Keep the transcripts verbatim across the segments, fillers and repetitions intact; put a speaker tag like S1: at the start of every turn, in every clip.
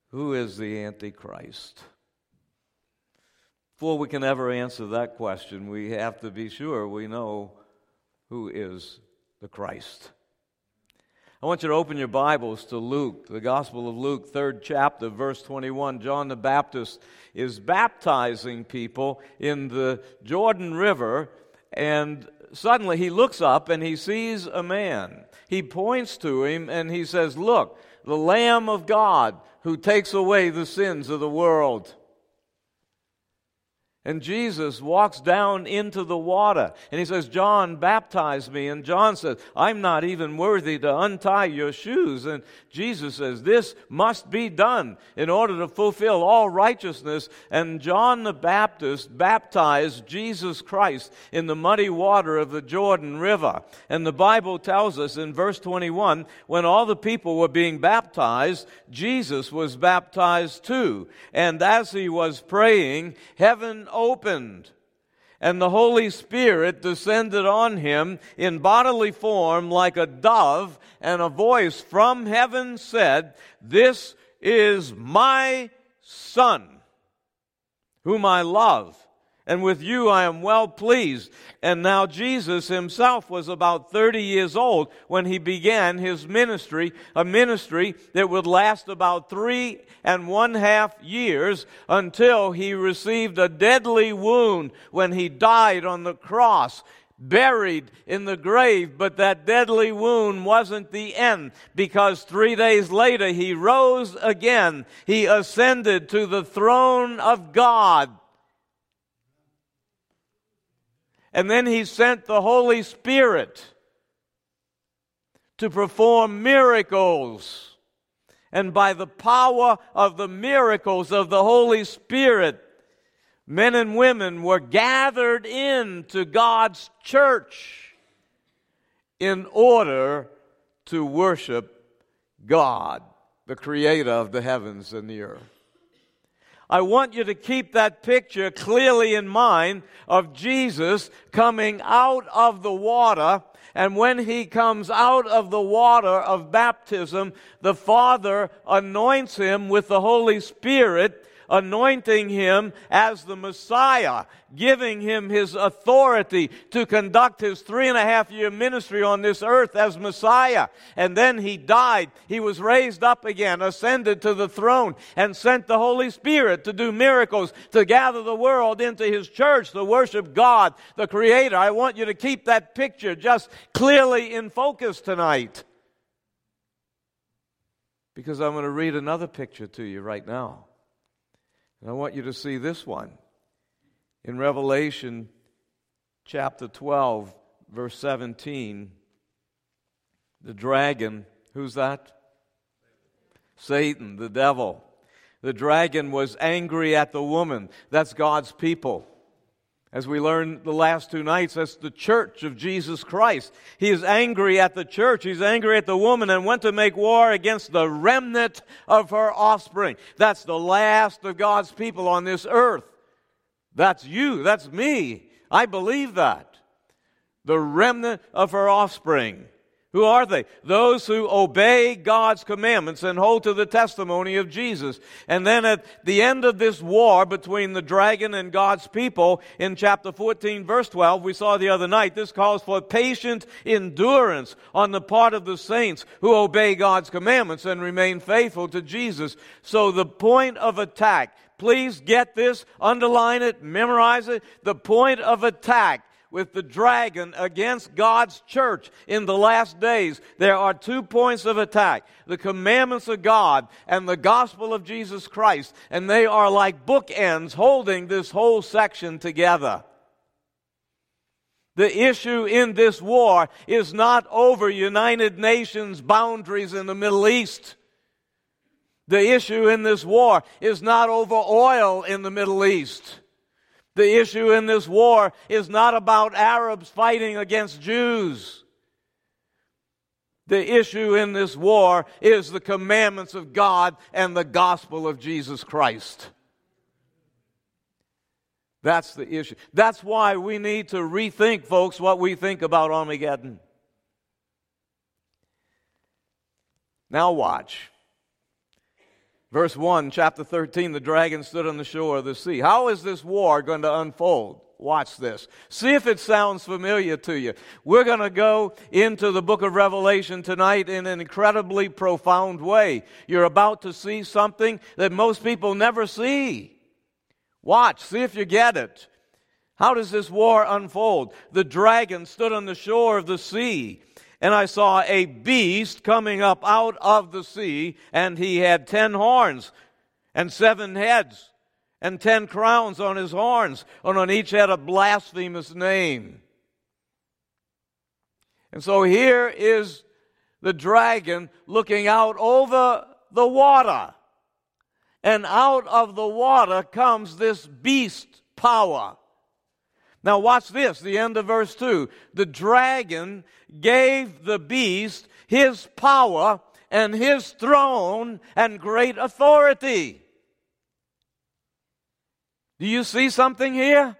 S1: Who is the Antichrist? Before we can ever answer that question, we have to be sure we know who is the Christ. I want you to open your Bibles to Luke, the Gospel of Luke, third chapter, verse twenty-one. John the Baptist is baptizing people in the Jordan River, and suddenly he looks up and he sees a man. He points to him and he says, "Look, the Lamb of God who takes away the sins of the world." And Jesus walks down into the water, and he says, "John, baptize me." And John says, "I'm not even worthy to untie your shoes." And Jesus says, "This must be done in order to fulfill all righteousness." And John the Baptist baptized Jesus Christ in the muddy water of the Jordan River. And the Bible tells us in verse twenty-one, when all the people were being baptized, Jesus was baptized too. And as he was praying, heaven opened, and the Holy Spirit descended on him in bodily form like a dove, and a voice from heaven said, "This is my Son, whom I love, and with you I am well pleased." And now Jesus himself was about thirty years old when he began his ministry, a ministry that would last about three and one half years until he received a deadly wound when he died on the cross, buried in the grave. But that deadly wound wasn't the end, because three days later he rose again. He ascended to the throne of God. And then he sent the Holy Spirit to perform miracles. And by the power of the miracles of the Holy Spirit, men and women were gathered into God's church in order to worship God, the Creator of the heavens and the earth. I want you to keep that picture clearly in mind of Jesus coming out of the water. And when he comes out of the water of baptism, the Father anoints him with the Holy Spirit, anointing him as the Messiah, giving him his authority to conduct his three and a half year ministry on this earth as Messiah. And then he died. He was raised up again, ascended to the throne, and sent the Holy Spirit to do miracles, to gather the world into his church to worship God, the Creator. I want you to keep that picture just clearly in focus tonight, because I'm going to read another picture to you right now. And I want you to see this one. In Revelation chapter twelve, verse seventeen, the dragon, who's that? Satan, the devil. The dragon was angry at the woman. That's God's people. As we learned the last two nights, that's the church of Jesus Christ. He is angry at the church. He's angry at the woman and went to make war against the remnant of her offspring. That's the last of God's people on this earth. That's you. That's me. I believe that. The remnant of her offspring. Who are they? Those who obey God's commandments and hold to the testimony of Jesus. And then at the end of this war between the dragon and God's people, in chapter fourteen, verse twelve, we saw the other night, this calls for patient endurance on the part of the saints who obey God's commandments and remain faithful to Jesus. So the point of attack, please get this, underline it, memorize it. The point of attack with the dragon against God's church in the last days, there are two points of attack: the commandments of God and the gospel of Jesus Christ. And they are like bookends holding this whole section together. The issue in this war is not over United Nations boundaries in the Middle East. The issue in this war is not over oil in the Middle East. The issue in this war is not about Arabs fighting against Jews. The issue in this war is the commandments of God and the gospel of Jesus Christ. That's the issue. That's why we need to rethink, folks, what we think about Armageddon. Now watch. Verse one, chapter thirteen, the dragon stood on the shore of the sea. How is this war going to unfold? Watch this. See if it sounds familiar to you. We're going to go into the book of Revelation tonight in an incredibly profound way. You're about to see something that most people never see. Watch, see if you get it. How does this war unfold? The dragon stood on the shore of the sea, and I saw a beast coming up out of the sea, and he had ten horns and seven heads, and ten crowns on his horns, and on each had a blasphemous name. And so here is the dragon looking out over the water. And out of the water comes this beast power. Now watch this, the end of verse two. The dragon gave the beast his power and his throne and great authority. Do you see something here?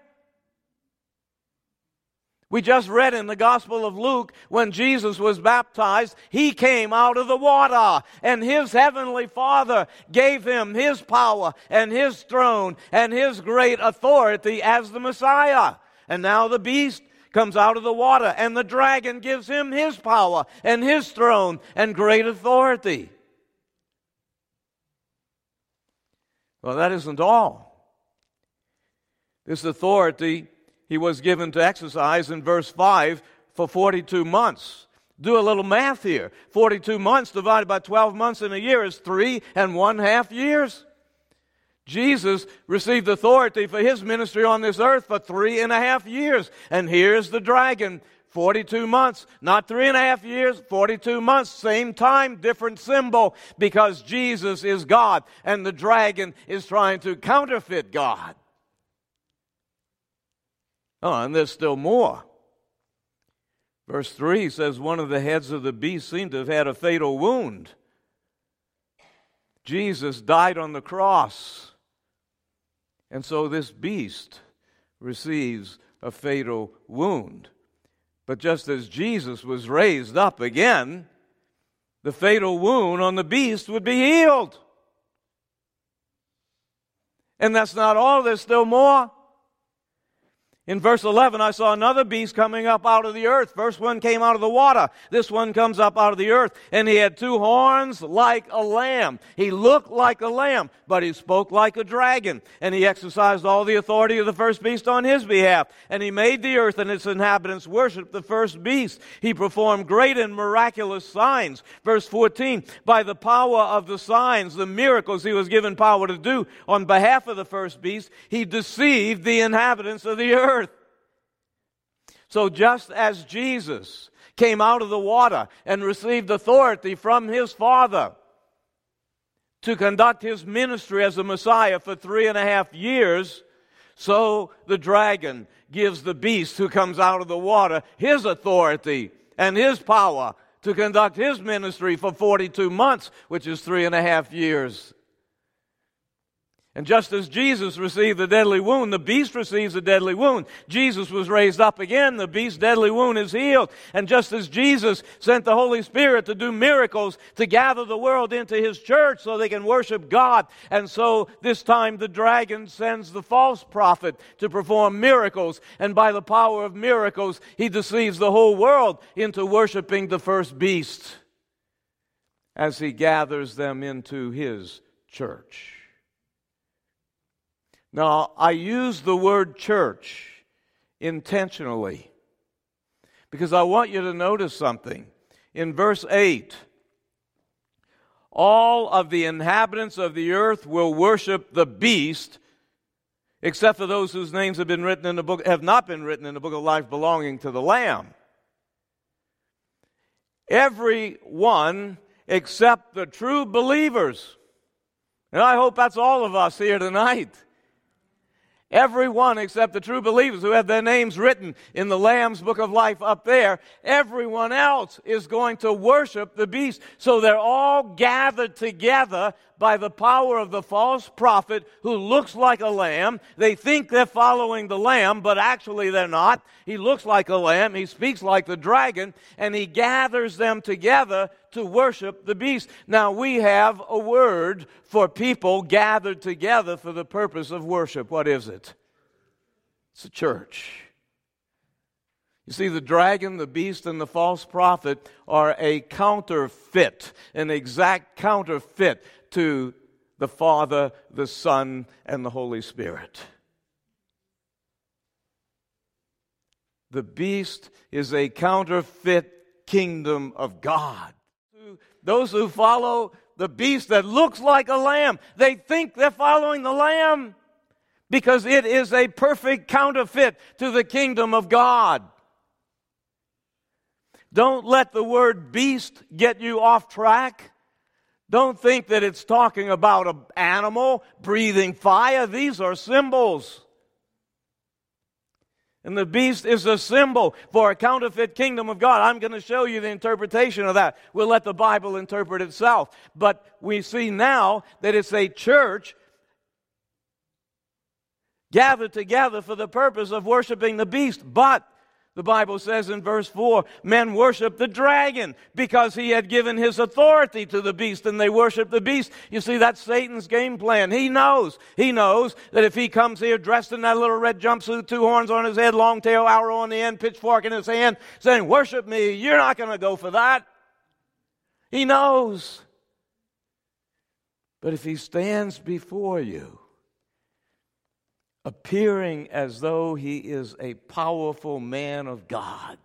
S1: We just read in the Gospel of Luke, when Jesus was baptized, he came out of the water, and his heavenly Father gave him his power and his throne and his great authority as the Messiah. And now the beast comes out of the water, and the dragon gives him his power and his throne and great authority. Well, that isn't all. This authority he was given to exercise in verse five for forty-two months. Do a little math here. forty-two months divided by twelve months in a year is three and one half years. Jesus received authority for his ministry on this earth for three and a half years. And here's the dragon, forty-two months. Not three and a half years, forty-two months. Same time, different symbol, because Jesus is God and the dragon is trying to counterfeit God. Oh, and there's still more. Verse three says, one of the heads of the beast seemed to have had a fatal wound. Jesus died on the cross. And so this beast receives a fatal wound. But just as Jesus was raised up again, the fatal wound on the beast would be healed. And that's not all, there's still more. In verse eleven, I saw another beast coming up out of the earth. First one came out of the water. This one comes up out of the earth. And he had two horns like a lamb. He looked like a lamb, but he spoke like a dragon. And he exercised all the authority of the first beast on his behalf. And he made the earth and its inhabitants worship the first beast. He performed great and miraculous signs. Verse fourteen, by the power of the signs, the miracles he was given power to do on behalf of the first beast, he deceived the inhabitants of the earth. So just as Jesus came out of the water and received authority from his Father to conduct his ministry as a Messiah for three and a half years, so the dragon gives the beast who comes out of the water his authority and his power to conduct his ministry for forty-two months, which is three and a half years. And just as Jesus received the deadly wound, the beast receives a deadly wound. Jesus was raised up again, the beast's deadly wound is healed. And just as Jesus sent the Holy Spirit to do miracles, to gather the world into his church so they can worship God, and so this time the dragon sends the false prophet to perform miracles. And by the power of miracles, he deceives the whole world into worshiping the first beast as he gathers them into his church. Now, I use the word church intentionally because I want you to notice something. In verse eight, all of the inhabitants of the earth will worship the beast, except for those whose names have been written in the book, have not been written in the book of life belonging to the Lamb. Everyone except the true believers. And I hope that's all of us here tonight. Everyone except the true believers who have their names written in the Lamb's book of life up there, everyone else is going to worship the beast. So they're all gathered together by the power of the false prophet who looks like a lamb. They think they're following the lamb, but actually they're not. He looks like a lamb, he speaks like the dragon, and he gathers them together to worship the beast. Now, we have a word for people gathered together for the purpose of worship. What is it? It's a church. You see, the dragon, the beast, and the false prophet are a counterfeit, an exact counterfeit to the Father, the Son, and the Holy Spirit. The beast is a counterfeit kingdom of God. Those who follow the beast that looks like a lamb, they think they're following the lamb because it is a perfect counterfeit to the kingdom of God. Don't let the word beast get you off track. Don't think that it's talking about an animal breathing fire. These are symbols. And the beast is a symbol for a counterfeit kingdom of God. I'm going to show you the interpretation of that. We'll let the Bible interpret itself. But we see now that it's a church gathered together for the purpose of worshiping the beast. But the Bible says in verse four, men worship the dragon because he had given his authority to the beast, and they worship the beast. You see, that's Satan's game plan. He knows. He knows that if he comes here dressed in that little red jumpsuit, two horns on his head, long tail, arrow on the end, pitchfork in his hand, saying, worship me, you're not going to go for that. He knows. But if he stands before you, appearing as though he is a powerful man of God,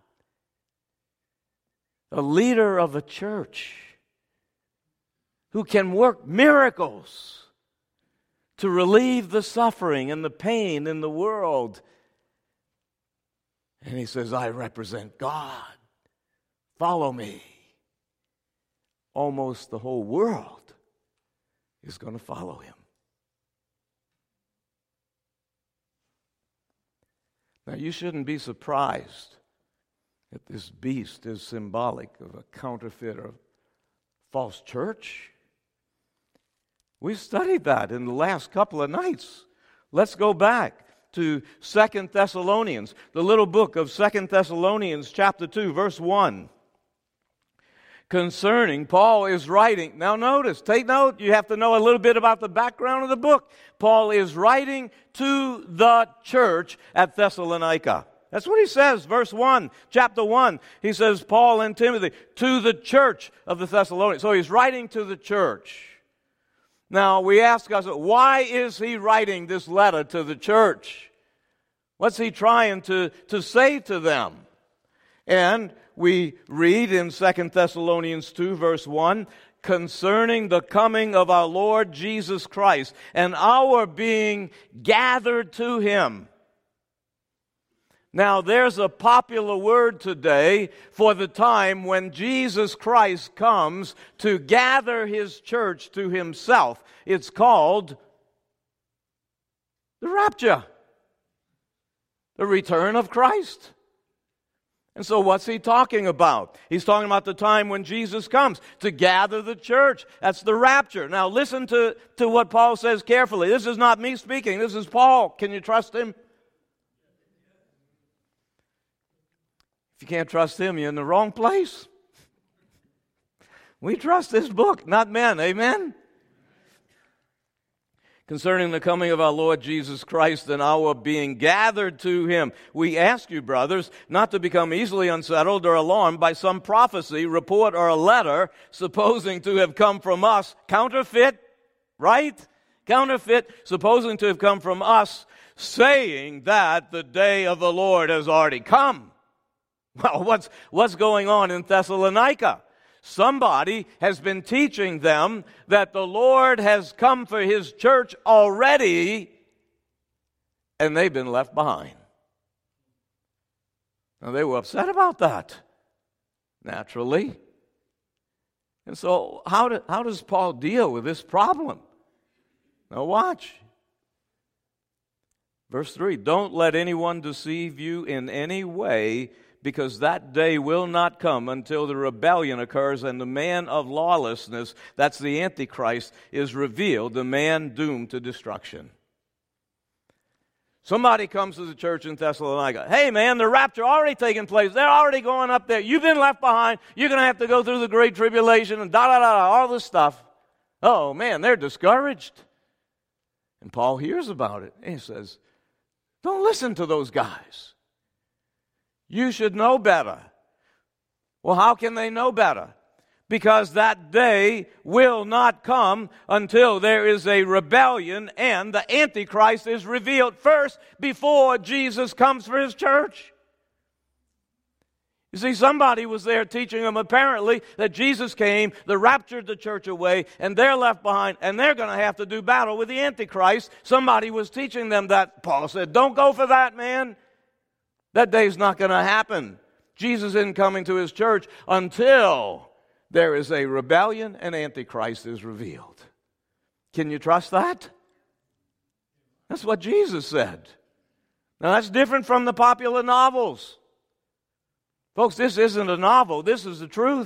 S1: a leader of a church who can work miracles to relieve the suffering and the pain in the world. And he says, I represent God. Follow me. Almost the whole world is going to follow him. Now, you shouldn't be surprised that this beast is symbolic of a counterfeit or false church. We studied that in the last couple of nights. Let's go back to Second Thessalonians, the little book of Second Thessalonians chapter two, verse one. Concerning, Paul is writing. Now notice, take note, you have to know a little bit about the background of the book. Paul is writing to the church at Thessalonica. That's what he says, verse one, chapter one. He says, Paul and Timothy, to the church of the Thessalonians. So he's writing to the church. Now we ask ourselves, why is he writing this letter to the church? What's he trying to, to say to them? And we read in Second Thessalonians two, verse one, concerning the coming of our Lord Jesus Christ and our being gathered to him. Now, there's a popular word today for the time when Jesus Christ comes to gather his church to himself. It's called the rapture, the return of Christ. And so what's he talking about? He's talking about the time when Jesus comes to gather the church. That's the rapture. Now listen to, to what Paul says carefully. This is not me speaking. This is Paul. Can you trust him? If you can't trust him, you're in the wrong place. We trust this book, not men. Amen? Concerning the coming of our Lord Jesus Christ and our being gathered to him, we ask you, brothers, not to become easily unsettled or alarmed by some prophecy, report, or a letter supposing to have come from us, counterfeit, right? Counterfeit, supposing to have come from us, saying that the day of the Lord has already come. Well, what's, what's going on in Thessalonica? Somebody has been teaching them that the Lord has come for his church already, and they've been left behind. Now, they were upset about that, naturally. And so, how, do, how does Paul deal with this problem? Now, watch. Verse three, don't let anyone deceive you in any way, because that day will not come until the rebellion occurs and the man of lawlessness, that's the Antichrist, is revealed, the man doomed to destruction. Somebody comes to the church in Thessalonica. Hey, man, the rapture already taking place. They're already going up there. You've been left behind. You're going to have to go through the great tribulation and da-da-da, all this stuff. Oh, man, they're discouraged. And Paul hears about it. And he says, don't listen to those guys. You should know better. Well, how can they know better? Because that day will not come until there is a rebellion and the Antichrist is revealed first before Jesus comes for his church. You see, somebody was there teaching them apparently that Jesus came, the raptured the church away, and they're left behind, and they're going to have to do battle with the Antichrist. Somebody was teaching them that. Paul said, don't go for that, man. That day's not going to happen. Jesus isn't coming to his church until there is a rebellion and Antichrist is revealed. Can you trust that? That's what Jesus said. Now, that's different from the popular novels. Folks, this isn't a novel. This is the truth.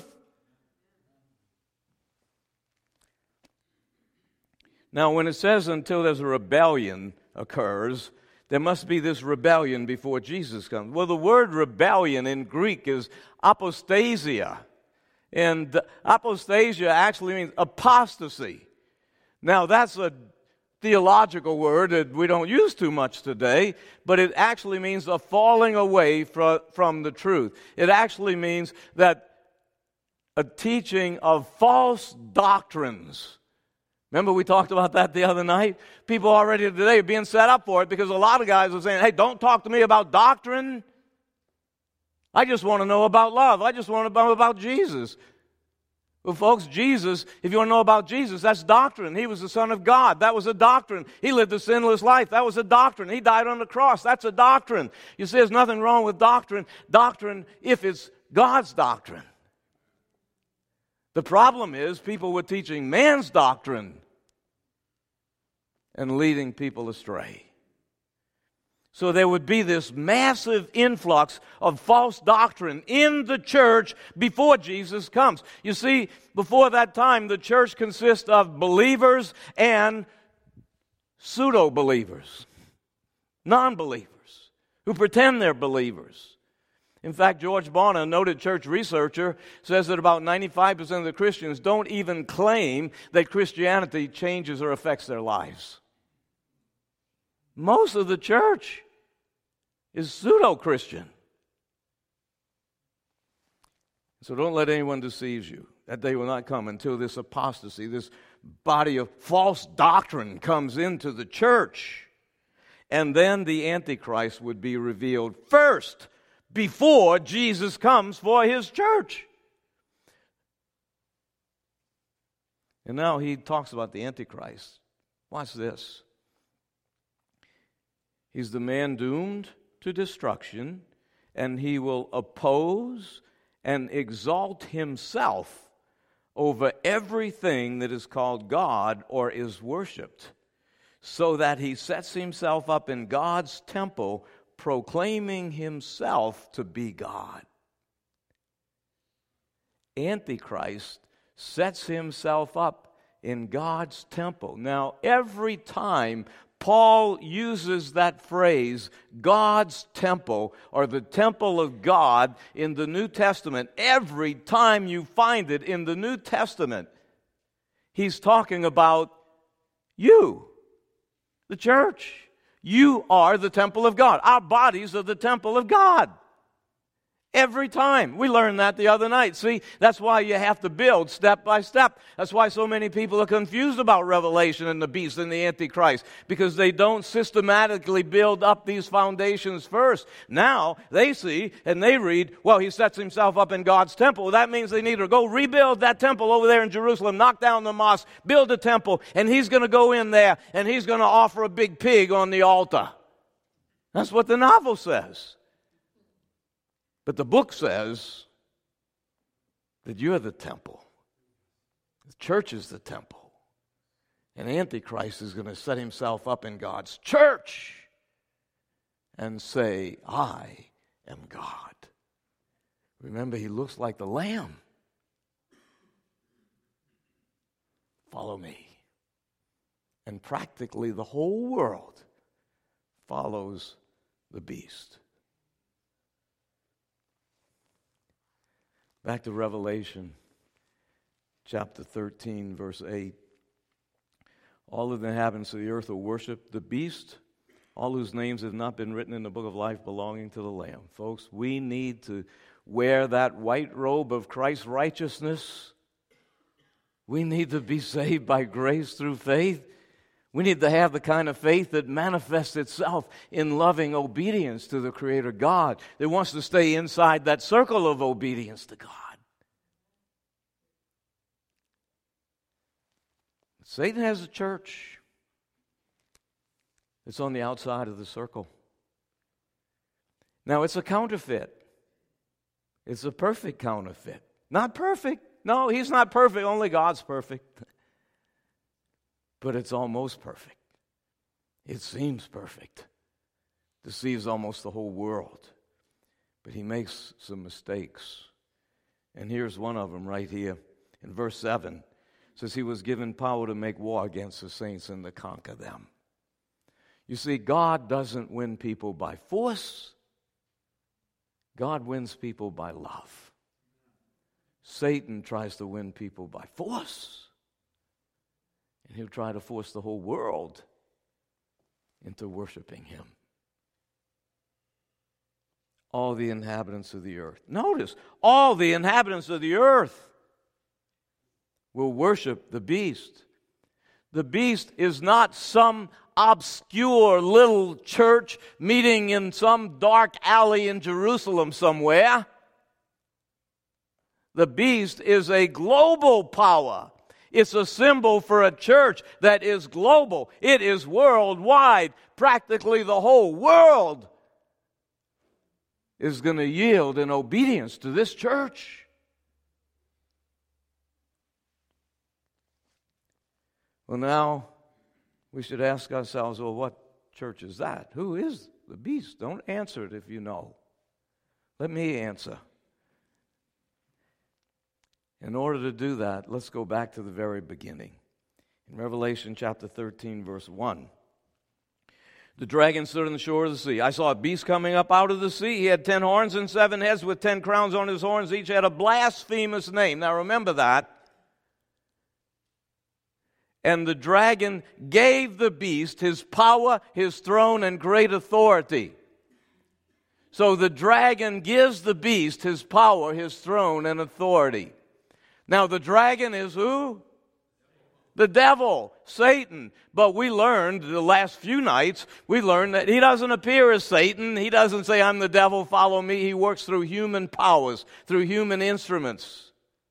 S1: Now, when it says until there's a rebellion occurs, there must be this rebellion before Jesus comes. Well, the word rebellion in Greek is apostasia. And apostasia actually means apostasy. Now, that's a theological word that we don't use too much today, but it actually means a falling away from, from the truth. It actually means that a teaching of false doctrines. Remember we talked about that the other night? People already today are being set up for it because a lot of guys are saying, hey, don't talk to me about doctrine. I just want to know about love. I just want to know about Jesus. Well, folks, Jesus, if you want to know about Jesus, that's doctrine. He was the Son of God. That was a doctrine. He lived a sinless life. That was a doctrine. He died on the cross. That's a doctrine. You see, there's nothing wrong with doctrine. Doctrine, if it's God's doctrine. The problem is people were teaching man's doctrine and leading people astray. So there would be this massive influx of false doctrine in the church before Jesus comes. You see, before that time, the church consists of believers and pseudo-believers, non-believers, who pretend they're believers. In fact, George Barna, a noted church researcher, says that about ninety-five percent of the Christians don't even claim that Christianity changes or affects their lives. Most of the church is pseudo-Christian. So don't let anyone deceive you. That day will not come until this apostasy, this body of false doctrine comes into the church. And then the Antichrist would be revealed first before Jesus comes for his church. And now he talks about the Antichrist. Watch this. He's the man doomed to destruction, and he will oppose and exalt himself over everything that is called God or is worshipped, so that he sets himself up in God's temple, proclaiming himself to be God. Antichrist sets himself up in God's temple. Now, every time Paul uses that phrase, God's temple, or the temple of God in the New Testament, every time you find it in the New Testament, he's talking about you, the church. You are the temple of God. Our bodies are the temple of God. Every time. We learned that the other night. See, that's why you have to build step by step. That's why so many people are confused about Revelation and the beast and the Antichrist, because they don't systematically build up these foundations first. Now, they see and they read, well, he sets himself up in God's temple. Well, that means they need to go rebuild that temple over there in Jerusalem, knock down the mosque, build a temple, and he's going to go in there and he's going to offer a big pig on the altar. That's what the novel says. But the book says that you're the temple. The church is the temple. And Antichrist is going to set himself up in God's church and say, I am God. Remember, he looks like the Lamb. Follow me. And practically the whole world follows the beast. Back to Revelation chapter thirteen, verse eight. All of the inhabitants of the earth will worship the beast, all whose names have not been written in the book of life belonging to the Lamb. Folks, we need to wear that white robe of Christ's righteousness. We need to be saved by grace through faith. We need to have the kind of faith that manifests itself in loving obedience to the Creator God, that wants to stay inside that circle of obedience to God. Satan has a church. It's on the outside of the circle. Now, it's a counterfeit. It's a perfect counterfeit. Not perfect. No, he's not perfect. Only God's perfect. But it's almost perfect. It seems perfect. Deceives almost the whole world. But he makes some mistakes. And here's one of them right here. In verse seven, it says he was given power to make war against the saints and to conquer them. You see, God doesn't win people by force. God wins people by love. Satan tries to win people by force. And he'll try to force the whole world into worshiping him. All the inhabitants of the earth. Notice, all the inhabitants of the earth will worship the beast. The beast is not some obscure little church meeting in some dark alley in Jerusalem somewhere. The beast is a global power. It's a symbol for a church that is global. It is worldwide. Practically the whole world is going to yield in obedience to this church. Well, now we should ask ourselves, well, what church is that? Who is the beast? Don't answer it if you know. Let me answer. In order to do that, let's go back to the very beginning. In Revelation chapter thirteen, verse one. The dragon stood on the shore of the sea. I saw a beast coming up out of the sea. He had ten horns and seven heads with ten crowns on his horns. Each had a blasphemous name. Now remember that. And the dragon gave the beast his power, his throne, and great authority. So the dragon gives the beast his power, his throne, and authority. Now, the dragon is who? The devil, Satan. But we learned the last few nights, we learned that he doesn't appear as Satan. He doesn't say, I'm the devil, follow me. He works through human powers, through human instruments.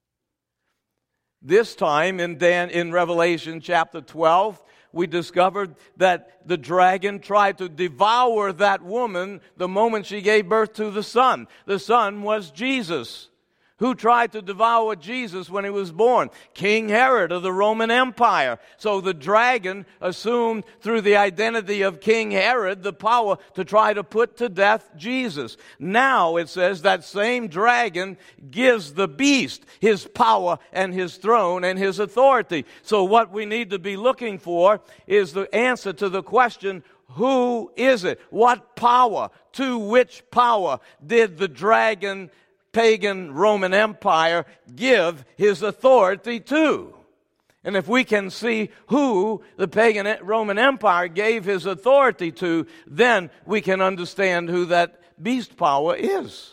S1: This time in, Dan, in Revelation chapter twelve, we discovered that the dragon tried to devour that woman the moment she gave birth to the son. The son was Jesus. Who tried to devour Jesus when he was born? King Herod of the Roman Empire. So the dragon assumed through the identity of King Herod the power to try to put to death Jesus. Now it says that same dragon gives the beast his power and his throne and his authority. So what we need to be looking for is the answer to the question, who is it? What power? To which power did the dragon pagan Roman Empire give his authority to? And if we can see who the pagan Roman Empire gave his authority to, then we can understand who that beast power is.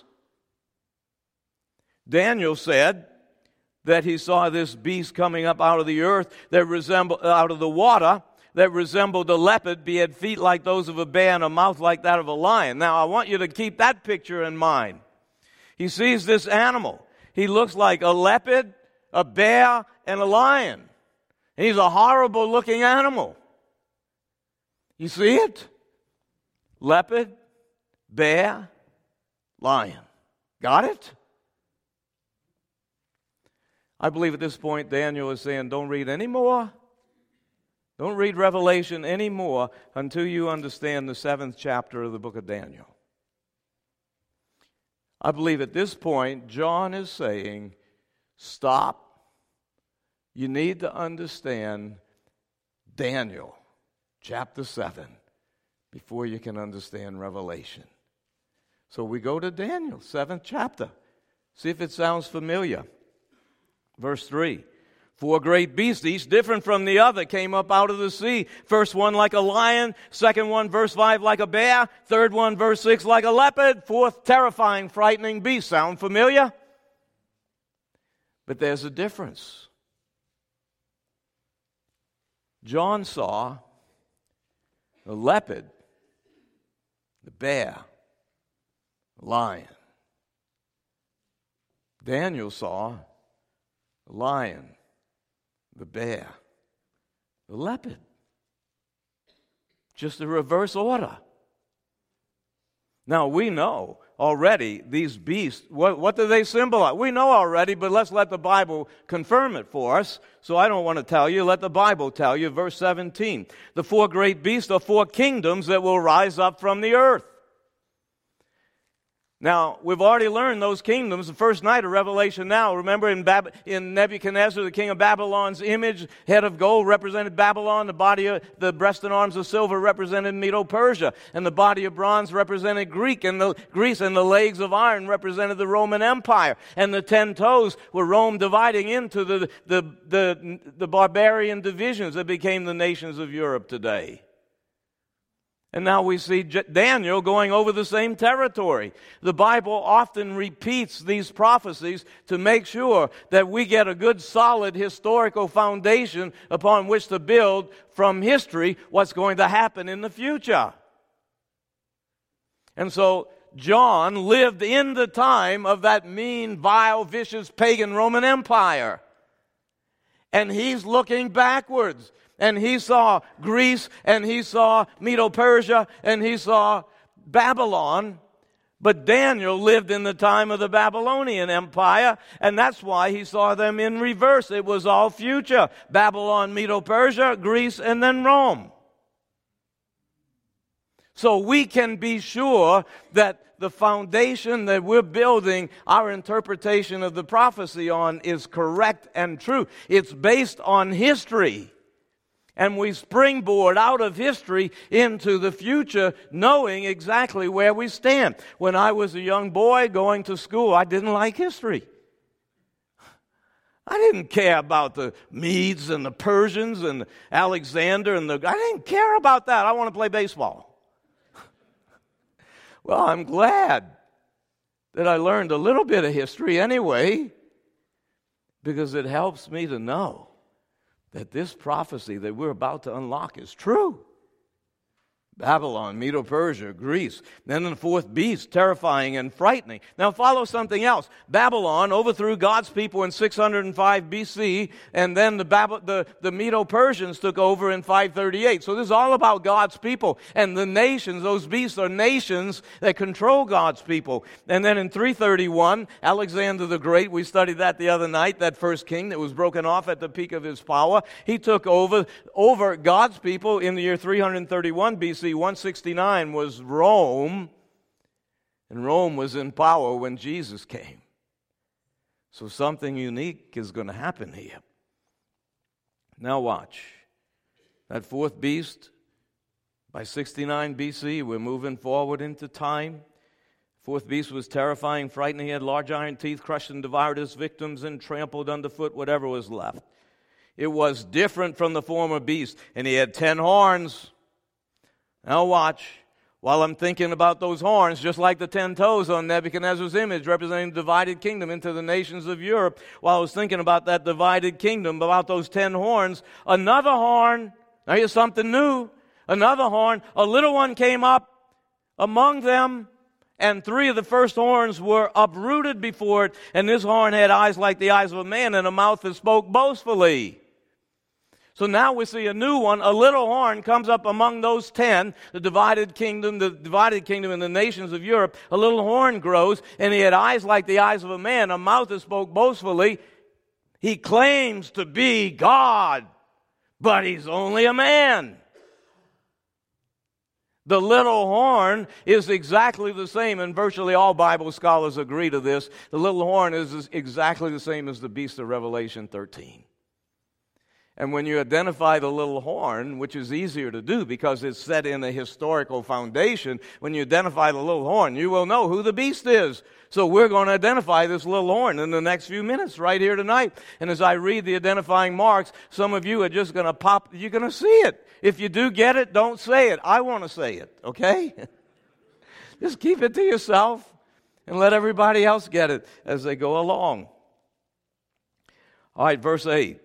S1: Daniel said that he saw this beast coming up out of the earth that resembled, out of the water, that resembled a leopard, he had feet like those of a bear and a mouth like that of a lion. Now I want you to keep that picture in mind. He sees this animal. He looks like a leopard, a bear, and a lion. He's a horrible looking animal. You see it? Leopard, bear, lion. Got it? I believe at this point Daniel is saying, don't read any more. Don't read Revelation anymore until you understand the seventh chapter of the book of Daniel. I believe at this point, John is saying, stop. You need to understand Daniel chapter seven. before you can understand Revelation. So we go to Daniel, seventh chapter. See if it sounds familiar. Verse three. Four great beasts, each different from the other, came up out of the sea. First one like a lion, second one, verse five, like a bear, third one, verse six, like a leopard, fourth, terrifying, frightening beast. Sound familiar? But there's a difference. John saw the leopard, the bear, the lion. Daniel saw the lion, the bear, the leopard. Just a reverse order. Now, we know already these beasts, what, what do they symbolize? We know already, but let's let the Bible confirm it for us. So I don't want to tell you. Let the Bible tell you. Verse seventeen. The four great beasts are four kingdoms that will rise up from the earth. Now, we've already learned those kingdoms the first night of Revelation now. Remember in, Bab- in Nebuchadnezzar, the king of Babylon's image, head of gold represented Babylon, the body of the breast and arms of silver represented Medo-Persia, and the body of bronze represented Greek, and the Greece, and the legs of iron represented the Roman Empire, and the ten toes were Rome dividing into the, the, the, the barbarian divisions that became the nations of Europe today. And now we see Daniel going over the same territory. The Bible often repeats these prophecies to make sure that we get a good, solid historical foundation upon which to build from history what's going to happen in the future. And so John lived in the time of that mean, vile, vicious, pagan Roman Empire. And he's looking backwards. And he saw Greece, and he saw Medo-Persia, and he saw Babylon. But Daniel lived in the time of the Babylonian Empire, and that's why he saw them in reverse. It was all future. Babylon, Medo-Persia, Greece, and then Rome. So we can be sure that the foundation that we're building our interpretation of the prophecy on is correct and true. It's based on history. And we springboard out of history into the future, knowing exactly where we stand. When I was a young boy going to school, I didn't like history. I didn't care about the Medes and the Persians and Alexander and the... I didn't care about that. I want to play baseball. Well, I'm glad that I learned a little bit of history anyway, because it helps me to know that this prophecy that we're about to unlock is true. Babylon, Medo-Persia, Greece. Then the fourth beast, terrifying and frightening. Now follow something else. Babylon overthrew God's people in six hundred five B C, and then the, Bab- the, the Medo-Persians took over in five thirty-eight. So this is all about God's people. And the nations, those beasts are nations that control God's people. And then in three thirty-one, Alexander the Great, we studied that the other night, that first king that was broken off at the peak of his power. He took over, over God's people in the year three thirty-one B C. one sixty-nine was Rome, and Rome was in power when Jesus came. So something unique is going to happen here. Now watch. That fourth beast, by sixty-nine B C, we're moving forward into time. Fourth beast was terrifying, frightening. He had large iron teeth, crushed and devoured his victims, and trampled underfoot whatever was left. It was different from the former beast, and he had ten horns. Now watch. While I'm thinking about those horns, just like the ten toes on Nebuchadnezzar's image representing the divided kingdom into the nations of Europe, while I was thinking about that divided kingdom, about those ten horns, another horn, now here's something new, another horn, a little one came up among them, and three of the first horns were uprooted before it, and this horn had eyes like the eyes of a man and a mouth that spoke boastfully. So now we see a new one, a little horn comes up among those ten, the divided kingdom, the divided kingdom in the nations of Europe. A little horn grows, and he had eyes like the eyes of a man, a mouth that spoke boastfully. He claims to be God, but he's only a man. The little horn is exactly the same, and virtually all Bible scholars agree to this. The little horn is exactly the same as the beast of Revelation thirteen. And when you identify the little horn, which is easier to do because it's set in a historical foundation, when you identify the little horn, you will know who the beast is. So we're going to identify this little horn in the next few minutes right here tonight. And as I read the identifying marks, some of you are just going to pop, you're going to see it. If you do get it, don't say it. I want to say it, okay? Just keep it to yourself and let everybody else get it as they go along. All right, verse eight.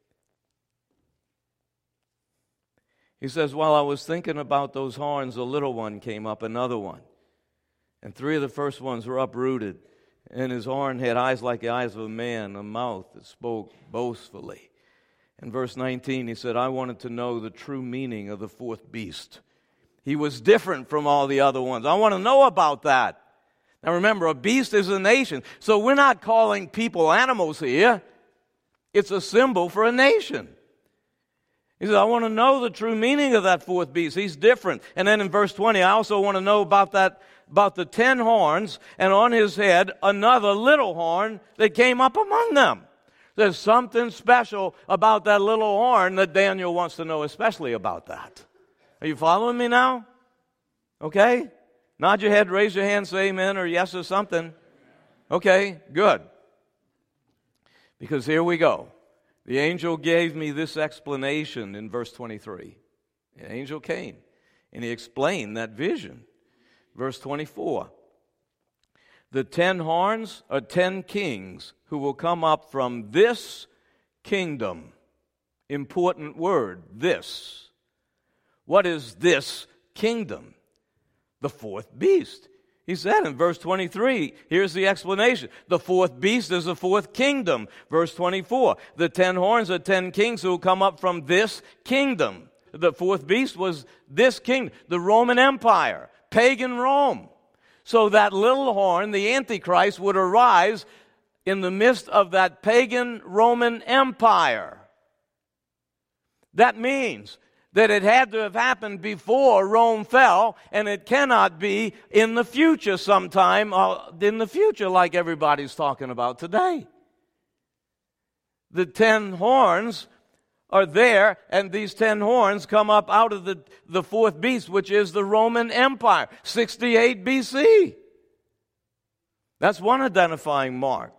S1: He says, while I was thinking about those horns, a little one came up, another one. And three of the first ones were uprooted. And his horn had eyes like the eyes of a man, a mouth that spoke boastfully. In verse nineteen, he said, I wanted to know the true meaning of the fourth beast. He was different from all the other ones. I want to know about that. Now remember, a beast is a nation. So we're not calling people animals here. It's a symbol for a nation. He says, I want to know the true meaning of that fourth beast. He's different. And then in verse twenty, I also want to know about that, about the ten horns, and on his head another little horn that came up among them. There's something special about that little horn that Daniel wants to know especially about that. Are you following me now? Okay? Nod your head, raise your hand, say amen or yes or something. Okay, good. Because here we go. The angel gave me this explanation in verse twenty-three. An angel came, and he explained that vision. Verse twenty-four. The ten horns are ten kings who will come up from this kingdom. Important word, this. What is this kingdom? The fourth beast. He said in verse twenty-three, here's the explanation. The fourth beast is the fourth kingdom. Verse twenty-four, the ten horns are ten kings who will come up from this kingdom. The fourth beast was this kingdom, the Roman Empire, pagan Rome. So that little horn, the Antichrist, would arise in the midst of that pagan Roman Empire. That means that it had to have happened before Rome fell, and it cannot be in the future sometime, uh, in the future like everybody's talking about today. The ten horns are there, and these ten horns come up out of the, the fourth beast, which is the Roman Empire, sixty-eight B C. That's one identifying mark.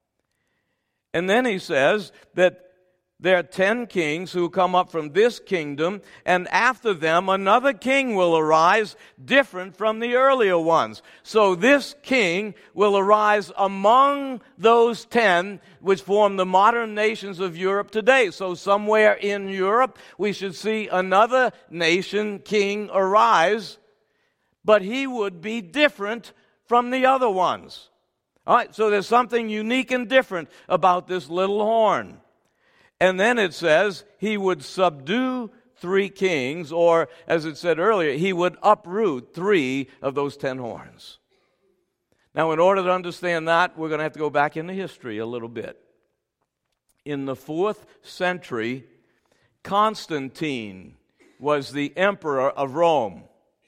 S1: And then he says that there are ten kings who come up from this kingdom, and after them another king will arise different from the earlier ones. So this king will arise among those ten which form the modern nations of Europe today. So somewhere in Europe we should see another nation king arise, but he would be different from the other ones. All right, so there's something unique and different about this little horn. And then it says he would subdue three kings, or as it said earlier, he would uproot three of those ten horns. Now, in order to understand that, we're going to have to go back into history a little bit. In the fourth century, Constantine was the emperor of Rome.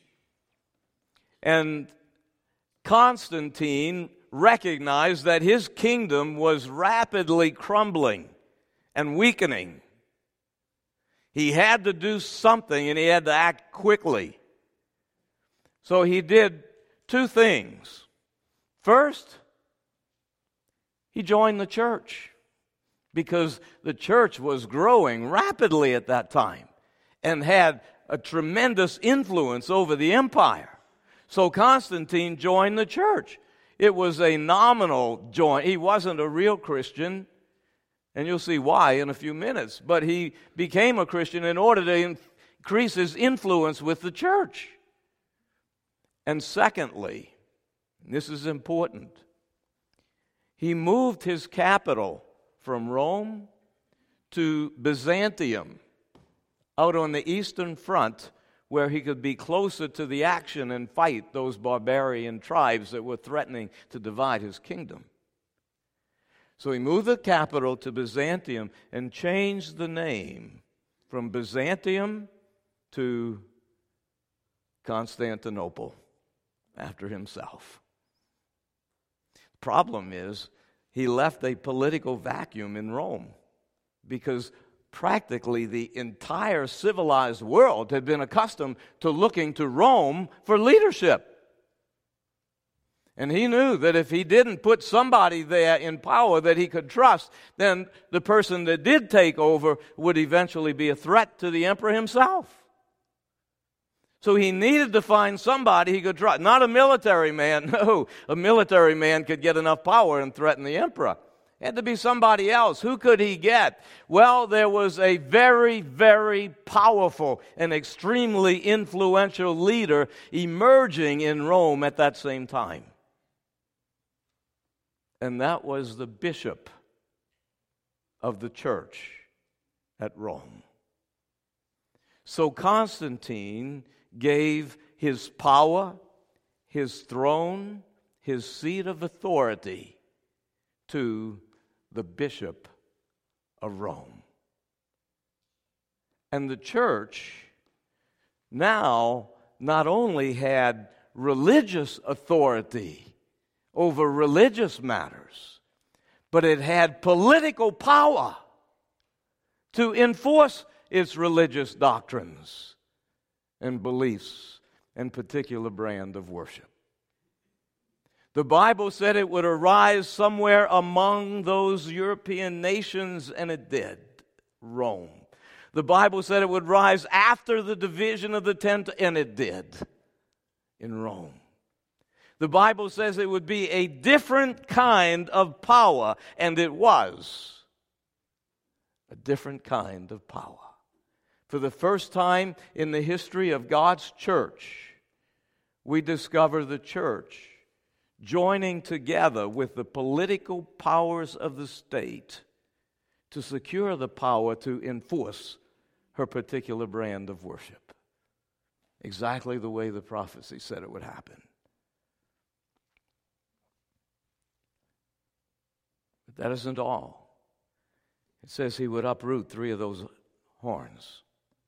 S1: And Constantine recognized that his kingdom was rapidly crumbling and weakening. He had to do something, and he had to act quickly. So he did two things. First, he joined the church, because the church was growing rapidly at that time and had a tremendous influence over the empire. So Constantine joined the church. It was a nominal join. He wasn't a real Christian. And you'll see why in a few minutes. But he became a Christian in order to increase his influence with the church. And secondly, and this is important, he moved his capital from Rome to Byzantium, out on the eastern front, where he could be closer to the action and fight those barbarian tribes that were threatening to divide his kingdom. So he moved the capital to Byzantium and changed the name from Byzantium to Constantinople after himself. The problem is he left a political vacuum in Rome, because practically the entire civilized world had been accustomed to looking to Rome for leadership. And he knew that if he didn't put somebody there in power that he could trust, then the person that did take over would eventually be a threat to the emperor himself. So he needed to find somebody he could trust. Not a military man. No, a military man could get enough power and threaten the emperor. It had to be somebody else. Who could he get? Well, there was a very, very powerful and extremely influential leader emerging in Rome at that same time. And that was the bishop of the church at Rome. So Constantine gave his power, his throne, his seat of authority to the bishop of Rome. And the church now not only had religious authority over religious matters, but it had political power to enforce its religious doctrines and beliefs and particular brand of worship. The Bible said it would arise somewhere among those European nations, and it did, Rome. The Bible said it would rise after the division of the ten, and it did, in Rome. The Bible says it would be a different kind of power, and it was a different kind of power. For the first time in the history of God's church, we discover the church joining together with the political powers of the state to secure the power to enforce her particular brand of worship. Exactly the way the prophecy said it would happen. But that isn't all. It says he would uproot three of those horns.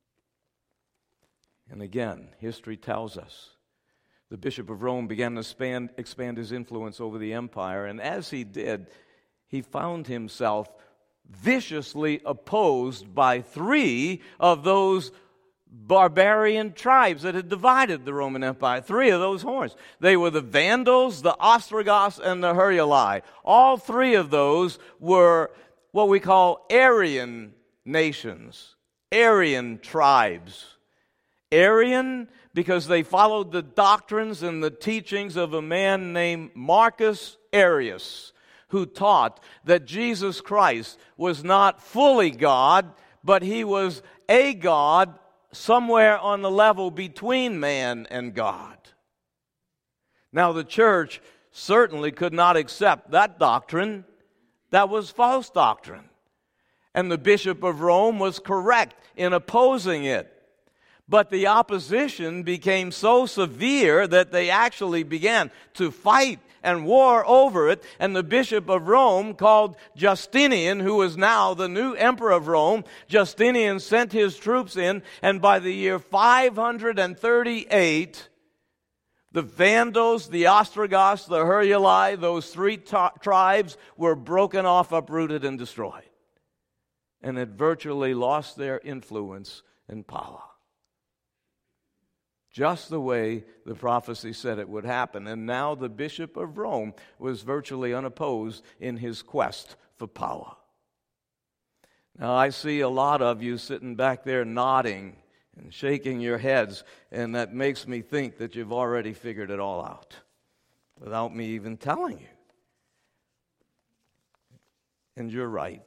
S1: And again, history tells us the Bishop of Rome began to expand, expand his influence over the empire, and as he did, he found himself viciously opposed by three of those barbarian tribes that had divided the Roman Empire. Three of those horns. They were the Vandals, the Ostrogoths, and the Heruli. All three of those were what we call Aryan nations, Aryan tribes. Arian because they followed the doctrines and the teachings of a man named Marcus Arius, who taught that Jesus Christ was not fully God, but he was a God somewhere on the level between man and God. Now, the church certainly could not accept that doctrine. That was false doctrine. And the Bishop of Rome was correct in opposing it. But the opposition became so severe that they actually began to fight and war over it. And the Bishop of Rome, called Justinian, who is now the new emperor of Rome, Justinian sent his troops in, and by the year five hundred thirty-eight, the Vandals, the Ostrogoths, the Heruli, those three t- tribes were broken off, uprooted, and destroyed. And had virtually lost their influence and power. Just the way the prophecy said it would happen. And now the Bishop of Rome was virtually unopposed in his quest for power. Now I see a lot of you sitting back there nodding and shaking your heads, and that makes me think that you've already figured it all out without me even telling you. And you're right.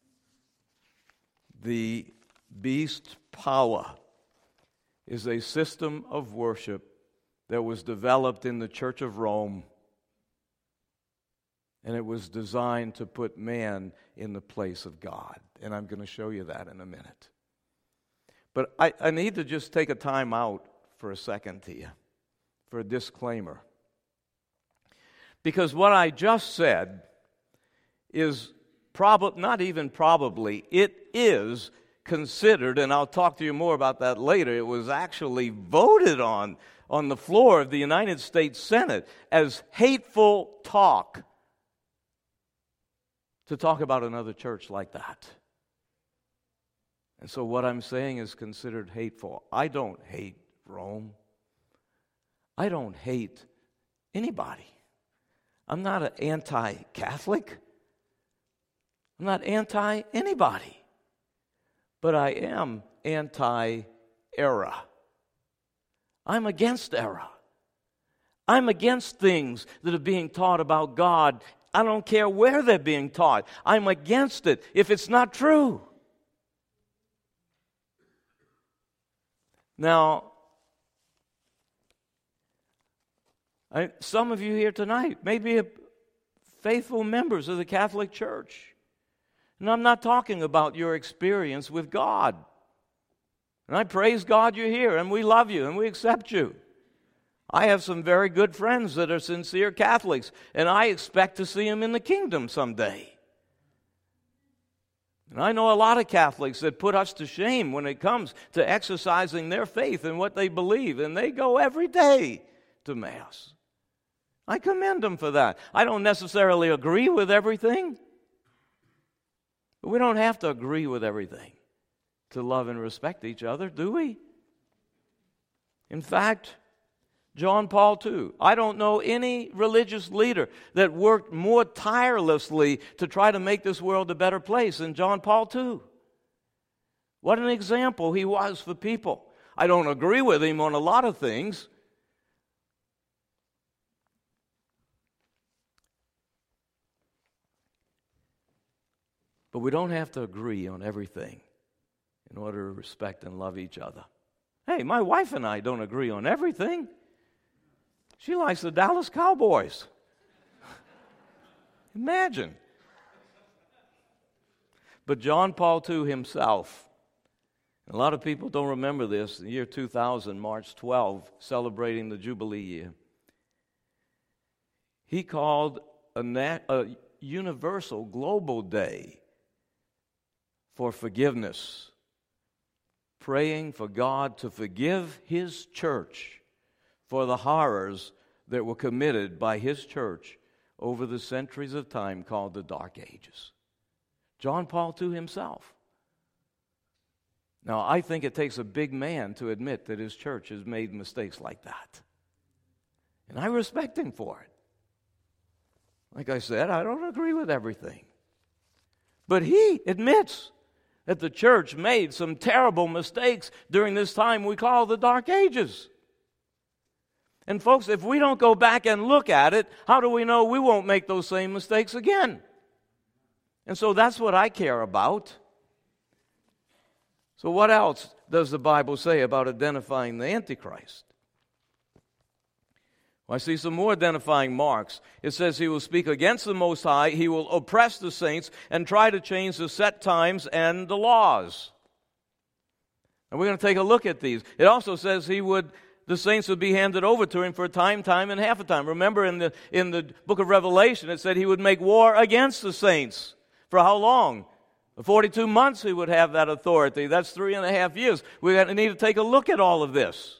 S1: The beast power is a system of worship that was developed in the Church of Rome, and it was designed to put man in the place of God. And I'm going to show you that in a minute. But I, I need to just take a time out for a second here, for a disclaimer. Because what I just said is probably, not even probably, it is considered, and I'll talk to you more about that later, it was actually voted on on the floor of the United States Senate as hateful talk to talk about another church like that. And so what I'm saying is considered hateful. I don't hate Rome. I don't hate anybody. I'm not an anti-Catholic. I'm not anti-anybody. But I am anti-error. I'm against error. I'm against things that are being taught about God. I don't care where they're being taught. I'm against it if it's not true. Now, I, some of you here tonight may be faithful members of the Catholic Church. And I'm not talking about your experience with God. And I praise God you're here, and we love you, and we accept you. I have some very good friends that are sincere Catholics, and I expect to see them in the kingdom someday. And I know a lot of Catholics that put us to shame when it comes to exercising their faith in what they believe, and they go every day to Mass. I commend them for that. I don't necessarily agree with everything, but we don't have to agree with everything to love and respect each other, do we? In fact, John Paul the Second. I don't know any religious leader that worked more tirelessly to try to make this world a better place than John Paul the Second. What an example he was for people. I don't agree with him on a lot of things. But we don't have to agree on everything in order to respect and love each other. Hey, my wife and I don't agree on everything. She likes the Dallas Cowboys. Imagine. But John Paul the Second himself, a lot of people don't remember this, the year two thousand, March twelfth, celebrating the Jubilee year. He called a, nat- a universal global day for forgiveness, praying for God to forgive His church for the horrors that were committed by His church over the centuries of time called the Dark Ages. John Paul the Second himself. Now, I think it takes a big man to admit that his church has made mistakes like that. And I respect him for it. Like I said, I don't agree with everything. But he admits that the church made some terrible mistakes during this time we call the Dark Ages. And folks, if we don't go back and look at it, how do we know we won't make those same mistakes again? And so that's what I care about. So what else does the Bible say about identifying the Antichrist? Well, I see some more identifying marks. It says he will speak against the Most High, he will oppress the saints, and try to change the set times and the laws. And we're going to take a look at these. It also says he would, the saints would be handed over to him for a time, time, and half a time. Remember in the in the book of Revelation, it said he would make war against the saints. For how long? For forty-two months he would have that authority. That's three and a half years. We need to take a look at all of this.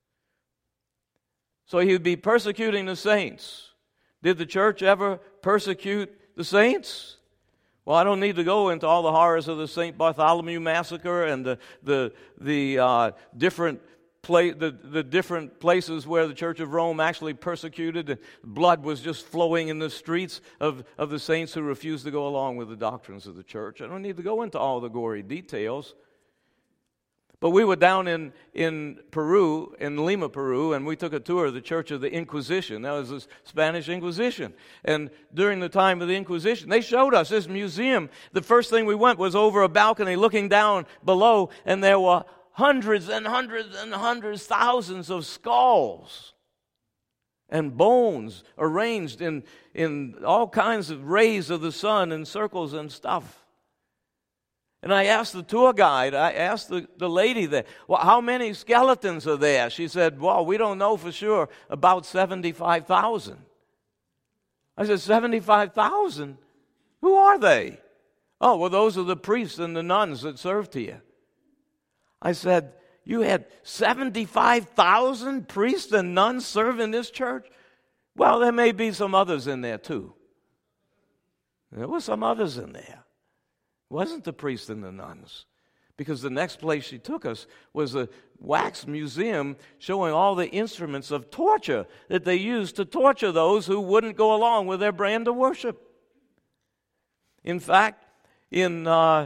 S1: So he would be persecuting the saints. Did the church ever persecute the saints? Well, I don't need to go into all the horrors of the Saint Bartholomew massacre and the the the uh, different pla- the the different places where the Church of Rome actually persecuted. And blood was just flowing in the streets of of the saints who refused to go along with the doctrines of the church. I don't need to go into all the gory details. But we were down in, in Peru, in Lima, Peru, and we took a tour of the Church of the Inquisition. That was the Spanish Inquisition. And during the time of the Inquisition, they showed us this museum. The first thing we went was over a balcony looking down below, and there were hundreds and hundreds and hundreds, thousands of skulls and bones arranged in, in all kinds of rays of the sun and circles and stuff. And I asked the tour guide, I asked the, the lady there, well, how many skeletons are there? She said, well, we don't know for sure, about seventy-five thousand. I said, seventy-five thousand? Who are they? Oh, well, those are the priests and the nuns that served here. I said, you had seventy-five thousand priests and nuns serve in this church? Well, there may be some others in there too. There were some others in there. It wasn't the priests and the nuns. Because the next place she took us was a wax museum showing all the instruments of torture that they used to torture those who wouldn't go along with their brand of worship. In fact, in uh,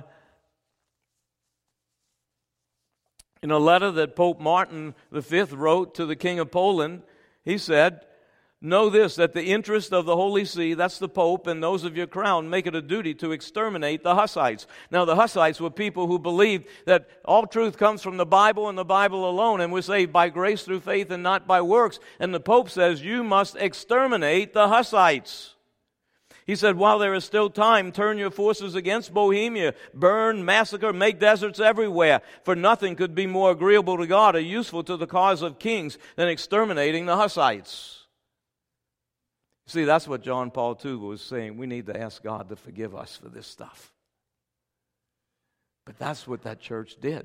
S1: in a letter that Pope Martin the Fifth wrote to the King of Poland, he said, "Know this, that the interest of the Holy See," that's the Pope, "and those of your crown, make it a duty to exterminate the Hussites." Now, the Hussites were people who believed that all truth comes from the Bible and the Bible alone, and we're saved by grace through faith and not by works. And the Pope says, you must exterminate the Hussites. He said, while there is still time, turn your forces against Bohemia, burn, massacre, make deserts everywhere, for nothing could be more agreeable to God or useful to the cause of kings than exterminating the Hussites. See, that's what John Paul the Second was saying. We need to ask God to forgive us for this stuff. But that's what that church did.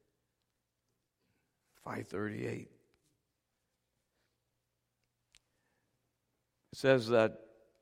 S1: five thirty-eight. It says that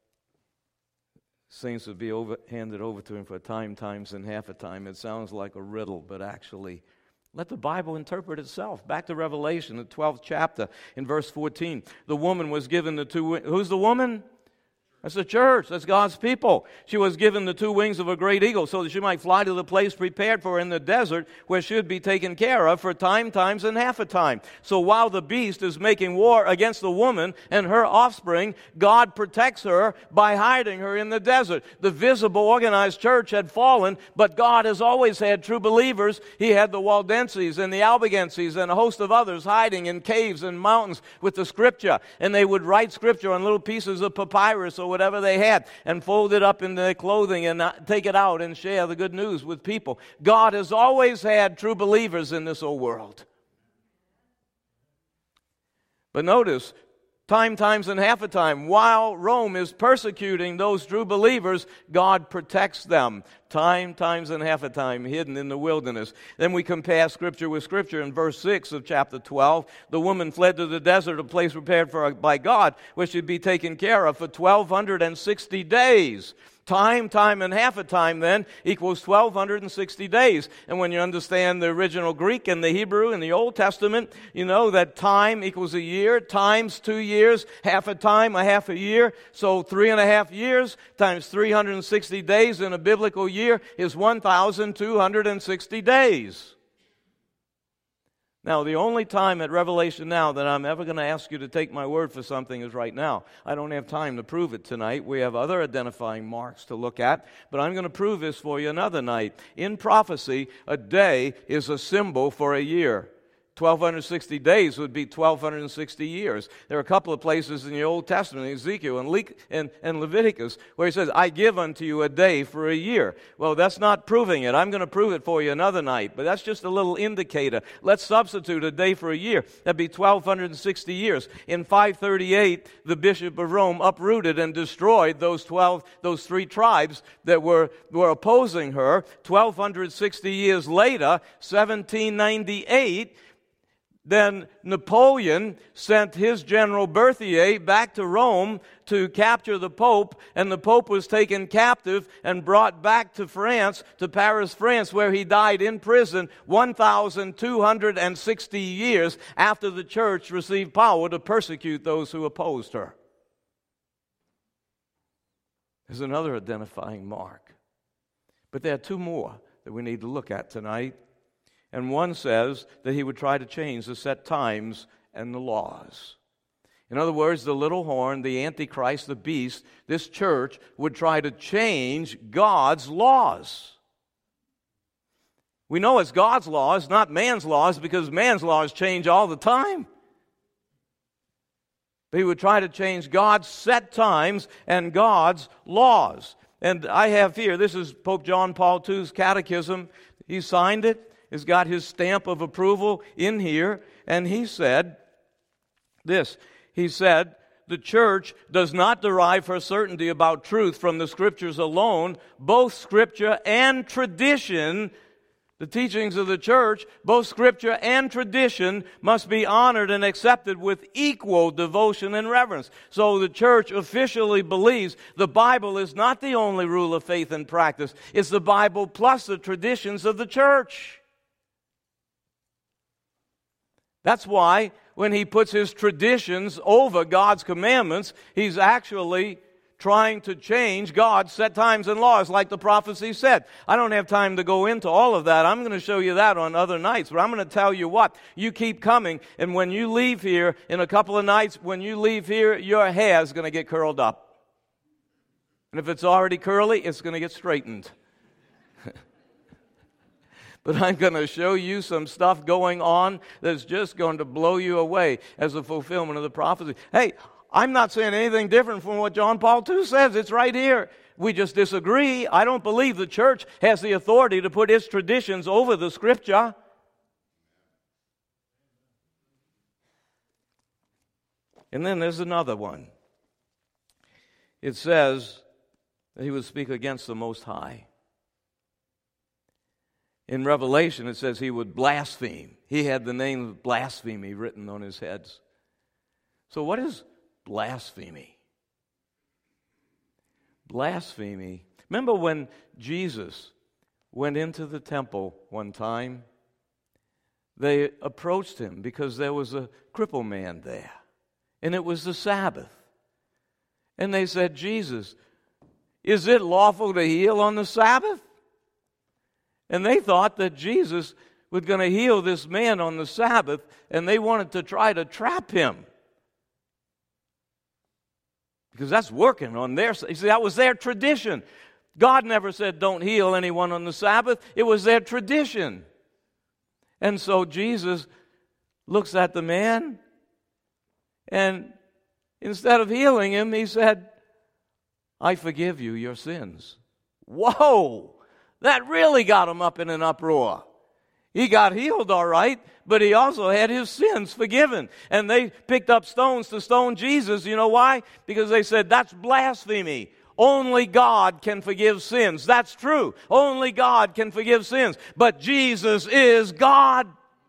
S1: saints would be over, handed over to him for a time, times, and half a time. It sounds like a riddle, but actually, let the Bible interpret itself. Back to Revelation, the twelfth chapter, in verse fourteen. The woman was given the two... Who's the woman? That's the church. That's God's people. She was given the two wings of a great eagle so that she might fly to the place prepared for her in the desert where she would be taken care of for time, times, and half a time. So while the beast is making war against the woman and her offspring, God protects her by hiding her in the desert. The visible organized church had fallen, but God has always had true believers. He had the Waldenses and the Albigenses and a host of others hiding in caves and mountains with the Scripture. And they would write Scripture on little pieces of papyrus or whatever they had, and fold it up in their clothing and take it out and share the good news with people. God has always had true believers in this old world. But notice, time, times, and half a time, while Rome is persecuting those true believers, God protects them. Time, times, and half a time, hidden in the wilderness. Then we compare Scripture with Scripture in verse six of chapter twelve. The woman fled to the desert, a place prepared for her by God, where she'd be taken care of for twelve sixty days. Time, time, and half a time then equals twelve sixty days. And when you understand the original Greek and the Hebrew in the Old Testament, you know that time equals a year, times two years, half a time, a half a year. So three and a half years times three hundred sixty days in a biblical year is one thousand two hundred sixty days. Now, the only time at Revelation now that I'm ever going to ask you to take my word for something is right now. I don't have time to prove it tonight. We have other identifying marks to look at, but I'm going to prove this for you another night. In prophecy, a day is a symbol for a year. twelve sixty days would be twelve sixty years. There are a couple of places in the Old Testament, Ezekiel and, Le- and, and Leviticus, where he says, I give unto you a day for a year. Well, that's not proving it. I'm going to prove it for you another night, but that's just a little indicator. Let's substitute a day for a year. That'd be twelve sixty years. In five thirty-eight, the Bishop of Rome uprooted and destroyed those twelve, those three tribes that were, were opposing her. twelve sixty years later, seventeen ninety-eight, then Napoleon sent his General Berthier back to Rome to capture the Pope, and the Pope was taken captive and brought back to France, to Paris, France, where he died in prison one thousand two hundred sixty years after the church received power to persecute those who opposed her. There's another identifying mark. But there are two more that we need to look at tonight. And one says that he would try to change the set times and the laws. In other words, the little horn, the Antichrist, the beast, this church would try to change God's laws. We know it's God's laws, not man's laws, because man's laws change all the time. But he would try to change God's set times and God's laws. And I have here, this is Pope John Paul the Second's catechism. He signed it. He's got his stamp of approval in here, and he said this. He said, the church does not derive her certainty about truth from the Scriptures alone. Both Scripture and tradition, the teachings of the church, both Scripture and tradition must be honored and accepted with equal devotion and reverence. So the church officially believes the Bible is not the only rule of faith and practice. It's the Bible plus the traditions of the church. That's why when he puts his traditions over God's commandments, he's actually trying to change God's set times and laws, like the prophecy said. I don't have time to go into all of that. I'm going to show you that on other nights. But I'm going to tell you what, you keep coming, and when you leave here in a couple of nights, when you leave here, your hair is going to get curled up. And if it's already curly, it's going to get straightened. But I'm going to show you some stuff going on that's just going to blow you away as a fulfillment of the prophecy. Hey, I'm not saying anything different from what John Paul the Second says. It's right here. We just disagree. I don't believe the church has the authority to put its traditions over the Scripture. And then there's another one. It says that he would speak against the Most High. In Revelation, it says he would blaspheme. He had the name of blasphemy written on his heads. So what is blasphemy? Blasphemy. Remember when Jesus went into the temple one time? They approached him because there was a crippled man there. And it was the Sabbath. And they said, Jesus, is it lawful to heal on the Sabbath? And they thought that Jesus was going to heal this man on the Sabbath, and they wanted to try to trap him. Because that's working on their side. You see, that was their tradition. God never said don't heal anyone on the Sabbath. It was their tradition. And so Jesus looks at the man, and instead of healing him, he said, I forgive you your sins. Whoa! That really got him up in an uproar. He got healed all right, but he also had his sins forgiven. And they picked up stones to stone Jesus. You know why? Because they said, that's blasphemy. Only God can forgive sins. That's true. Only God can forgive sins. But Jesus is God.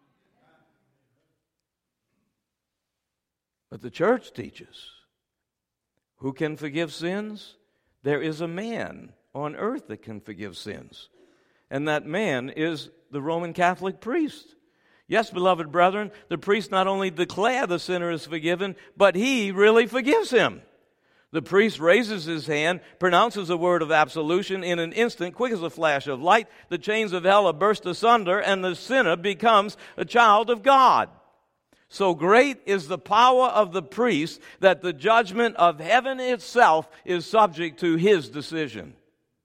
S1: But the church teaches, who can forgive sins? There is a man on earth that can forgive sins. And that man is the Roman Catholic priest. Yes, beloved brethren, the priest not only declares the sinner is forgiven, but he really forgives him. The priest raises his hand, pronounces a word of absolution in an instant, quick as a flash of light. The chains of hell are burst asunder, and the sinner becomes a child of God. So great is the power of the priest that the judgment of heaven itself is subject to his decision.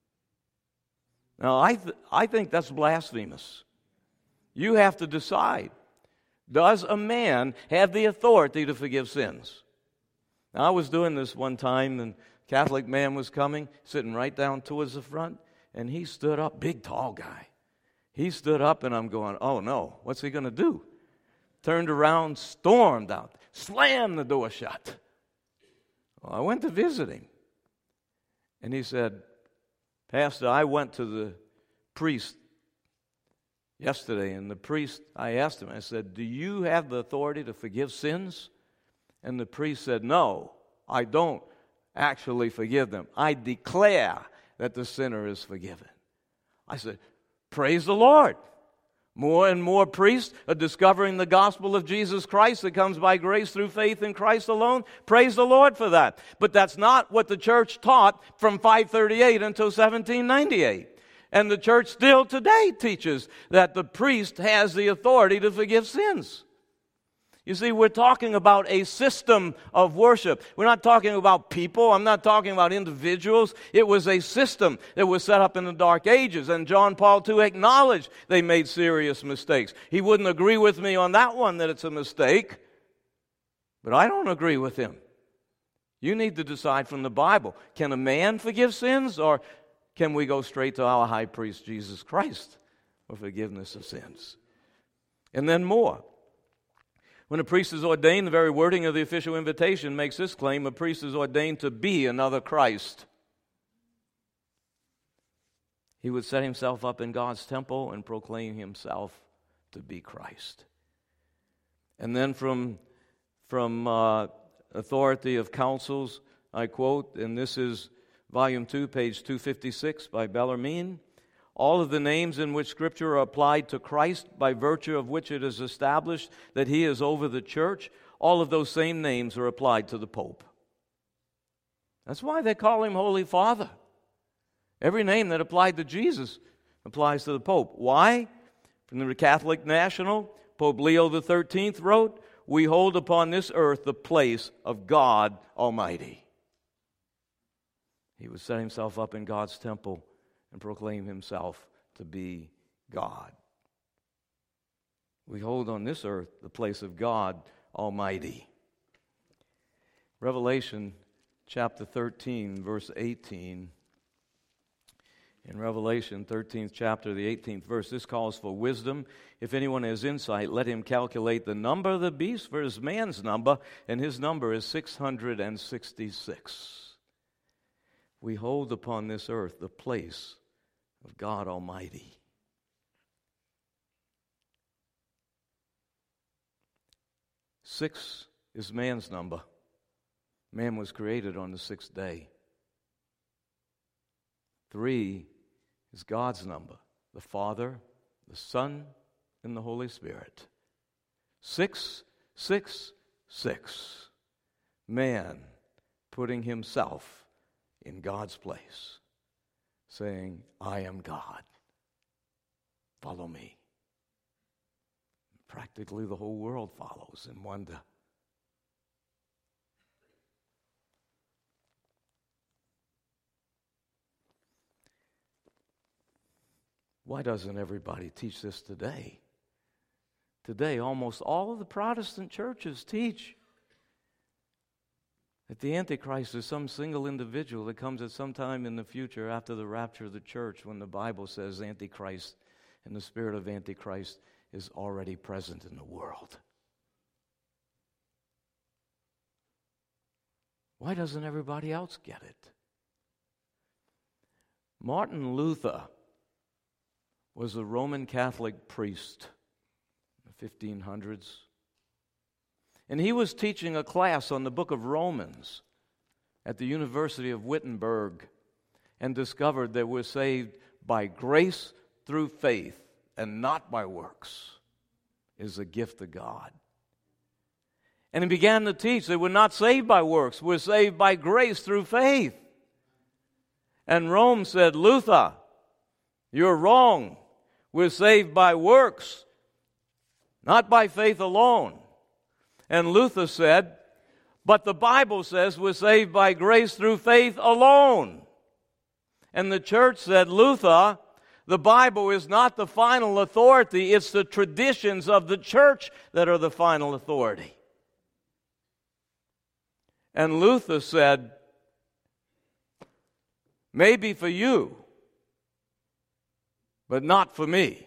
S1: Now, I, th- I think that's blasphemous. You have to decide, does a man have the authority to forgive sins? Now, I was doing this one time, and a Catholic man was coming, sitting right down towards the front, and he stood up, big, tall guy. He stood up, and I'm going, oh, no, what's he going to do? Turned around, stormed out, slammed the door shut. Well, I went to visit him, and he said, Pastor, I went to the priest yesterday, and the priest, I asked him, I said, do you have the authority to forgive sins? And the priest said, no, I don't actually forgive them. I declare that the sinner is forgiven. I said, praise the Lord. More and more priests are discovering the gospel of Jesus Christ that comes by grace through faith in Christ alone. Praise the Lord for that. But that's not what the church taught from five thirty-eight until seventeen ninety-eight. And the church still today teaches that the priest has the authority to forgive sins. You see, we're talking about a system of worship. We're not talking about people. I'm not talking about individuals. It was a system that was set up in the Dark Ages. And John Paul the Second acknowledged they made serious mistakes. He wouldn't agree with me on that one, that it's a mistake. But I don't agree with him. You need to decide from the Bible. Can a man forgive sins, or can we go straight to our high priest, Jesus Christ, for forgiveness of sins? And then more. When a priest is ordained, the very wording of the official invitation makes this claim: a priest is ordained to be another Christ. He would set himself up in God's temple and proclaim himself to be Christ. And then from, from uh, Authority of Councils, I quote, and this is volume two, page two fifty-six by Bellarmine: all of the names in which Scripture are applied to Christ, by virtue of which it is established that He is over the church, all of those same names are applied to the Pope. That's why they call Him Holy Father. Every name that applied to Jesus applies to the Pope. Why? From the Catholic National, Pope Leo the thirteenth wrote, "We hold upon this earth the place of God Almighty." He would set Himself up in God's temple and proclaim Himself to be God. We hold on this earth the place of God Almighty. Revelation chapter thirteen, verse eighteen. In Revelation thirteenth chapter, the eighteenth verse, this calls for wisdom. If anyone has insight, let him calculate the number of the beast, for his man's number, and his number is six hundred sixty-six. We hold upon this earth the place of God Almighty. Six is man's number. Man was created on the sixth day. Three is God's number, the Father, the Son, and the Holy Spirit. Six, six, six. Man putting himself in God's place, saying, "I am God. Follow me." Practically the whole world follows in wonder. Why doesn't everybody teach this today? Today, almost all of the Protestant churches teach that the Antichrist is some single individual that comes at some time in the future after the rapture of the church, when the Bible says Antichrist and the spirit of Antichrist is already present in the world. Why doesn't everybody else get it? Martin Luther was a Roman Catholic priest in the fifteen hundreds. And he was teaching a class on the book of Romans at the University of Wittenberg, and discovered that we're saved by grace through faith and not by works, is a gift of God. And he began to teach that we're not saved by works, we're saved by grace through faith. And Rome said, "Luther, you're wrong. We're saved by works, not by faith alone." And Luther said, "But the Bible says we're saved by grace through faith alone." And the church said, "Luther, the Bible is not the final authority. It's the traditions of the church that are the final authority." And Luther said, "Maybe for you, but not for me.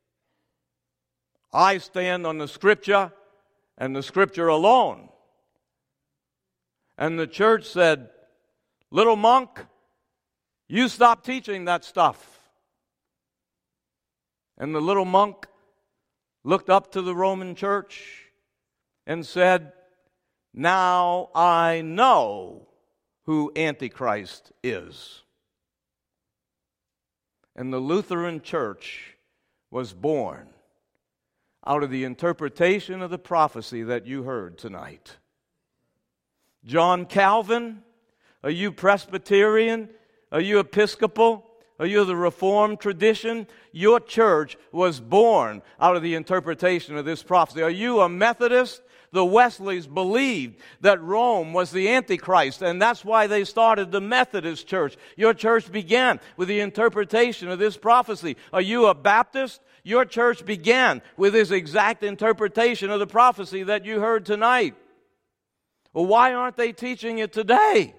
S1: I stand on the Scripture and the Scripture alone." And the church said, "Little monk, you stop teaching that stuff." And the little monk looked up to the Roman church and said, "Now I know who Antichrist is." And the Lutheran Church was born out of the interpretation of the prophecy that you heard tonight. John Calvin, are you Presbyterian? Are you Episcopal? Are you the Reformed tradition? Your church was born out of the interpretation of this prophecy. Are you a Methodist? The Wesleys believed that Rome was the Antichrist, and that's why they started the Methodist Church. Your church began with the interpretation of this prophecy. Are you a Baptist? Your church began with this exact interpretation of the prophecy that you heard tonight. Well, why aren't they teaching it today?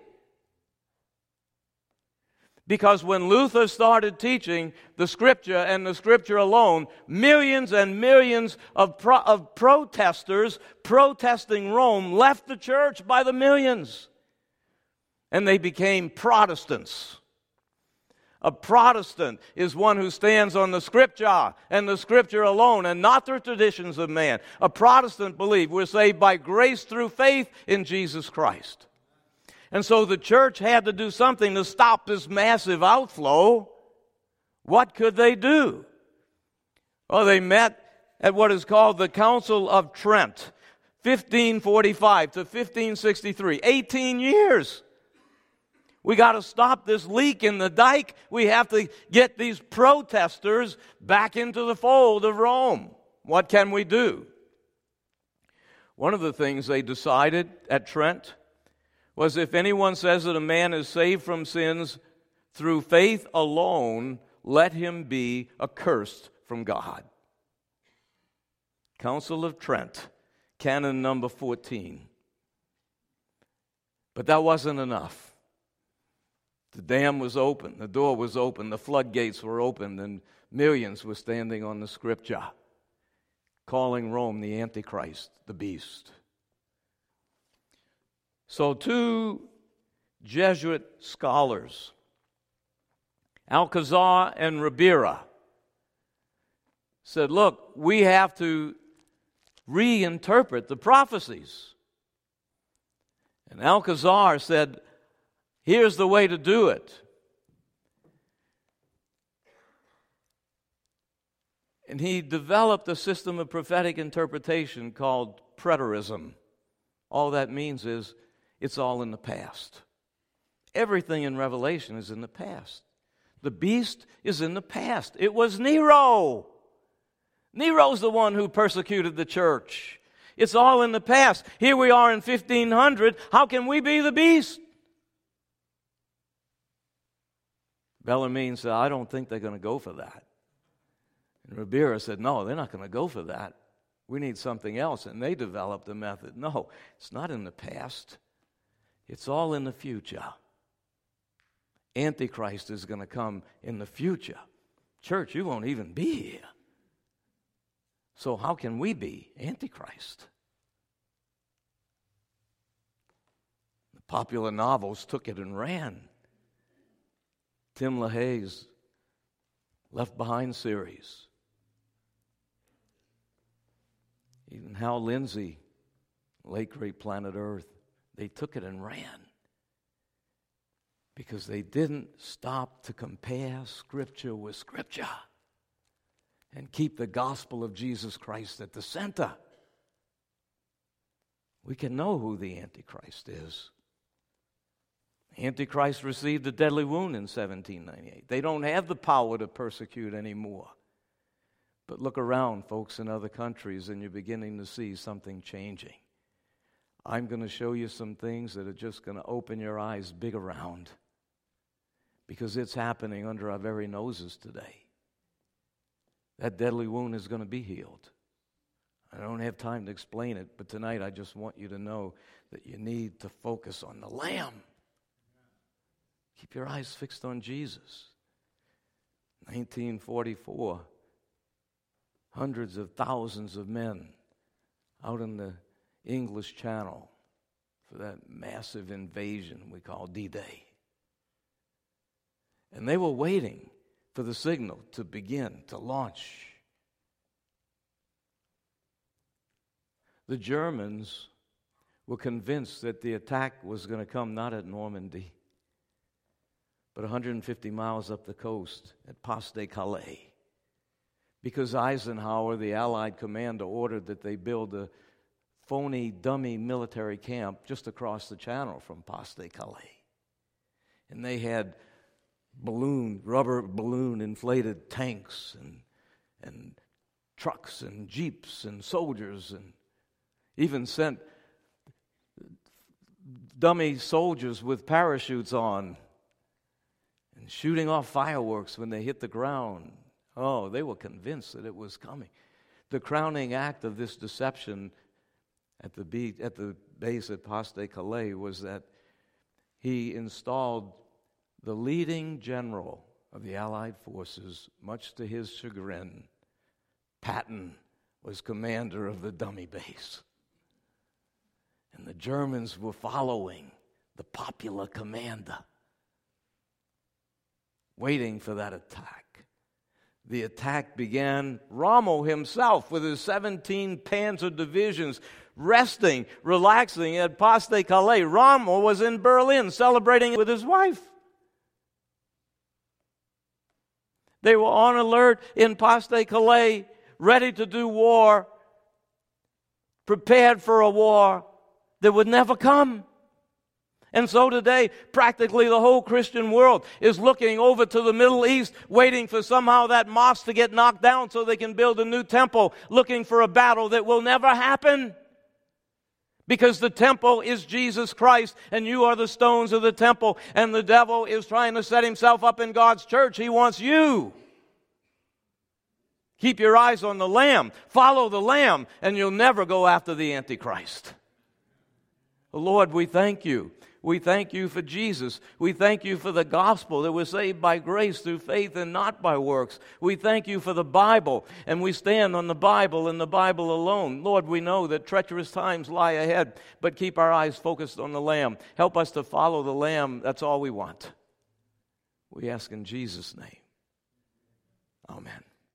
S1: Because when Luther started teaching the Scripture and the Scripture alone, millions and millions of, pro- of protesters protesting Rome left the church by the millions. And they became Protestants. A Protestant is one who stands on the Scripture and the Scripture alone, and not the traditions of man. A Protestant believes we're saved by grace through faith in Jesus Christ. And so the church had to do something to stop this massive outflow. What could they do? Well, they met at what is called the Council of Trent, fifteen forty-five to fifteen sixty-three, eighteen years. We got to stop this leak in the dike. We have to get these protesters back into the fold of Rome. What can we do? One of the things they decided at Trent was if anyone says that a man is saved from sins through faith alone, let him be accursed from God. Council of Trent, canon number fourteen. But that wasn't enough. The dam was open, the door was open, the floodgates were opened, and millions were standing on the scripture, calling Rome the Antichrist, the beast. So two Jesuit scholars, Alcazar and Ribera, said, look, we have to reinterpret the prophecies. And Alcazar said, here's the way to do it. And he developed a system of prophetic interpretation called preterism. All that means is it's all in the past. Everything in Revelation is in the past. The beast is in the past. It was Nero. Nero's the one who persecuted the church. It's all in the past. Here we are in fifteen hundred. How can we be the beast? Bellarmine said, I don't think they're going to go for that. And Ribera said, no, they're not going to go for that. We need something else. And they developed a method. No, it's not in the past. It's all in the future. Antichrist is going to come in the future. Church, you won't even be here. So how can we be Antichrist? The popular novels took it and ran. Tim LaHaye's Left Behind series. Even Hal Lindsey, late great Planet Earth, they took it and ran. Because they didn't stop to compare Scripture with Scripture and keep the gospel of Jesus Christ at the center. We can know who the Antichrist is. Antichrist received a deadly wound in seventeen ninety-eight. They don't have the power to persecute anymore. But look around, folks, in other countries, and you're beginning to see something changing. I'm going to show you some things that are just going to open your eyes big around, because it's happening under our very noses today. That deadly wound is going to be healed. I don't have time to explain it, but tonight I just want you to know that you need to focus on the Lamb. Keep your eyes fixed on Jesus. nineteen forty-four, hundreds of thousands of men out in the English Channel for that massive invasion we call D-Day. And they were waiting for the signal to begin, to launch. The Germans were convinced that the attack was going to come not at Normandy, but one hundred fifty miles up the coast at Pas-de-Calais, because Eisenhower, the Allied commander, ordered that they build a phony, dummy military camp just across the channel from Pas-de-Calais. And they had balloon, rubber balloon inflated tanks and, and trucks and jeeps and soldiers, and even sent dummy soldiers with parachutes on and shooting off fireworks when they hit the ground. Oh, they were convinced that it was coming. The crowning act of this deception at the beach, at the base at Pas-de-Calais was that he installed the leading general of the Allied forces, much to his chagrin. Patton was commander of the dummy base. And the Germans were following the popular commander, waiting for that attack. The attack began. Rommel himself, with his seventeen Panzer divisions, resting, relaxing at Pas-de-Calais. Rommel was in Berlin celebrating with his wife. They were on alert in Pas-de-Calais, ready to do war, prepared for a war that would never come. And so today, practically the whole Christian world is looking over to the Middle East, waiting for somehow that mosque to get knocked down so they can build a new temple, looking for a battle that will never happen. Because the temple is Jesus Christ, and you are the stones of the temple, and the devil is trying to set himself up in God's church. He wants you. Keep your eyes on the Lamb. Follow the Lamb, and you'll never go after the Antichrist. Lord, we thank you. We thank you for Jesus. We thank you for the gospel that we're saved by grace through faith and not by works. We thank you for the Bible, and we stand on the Bible and the Bible alone. Lord, we know that treacherous times lie ahead, but keep our eyes focused on the Lamb. Help us to follow the Lamb. That's all we want. We ask in Jesus' name. Amen.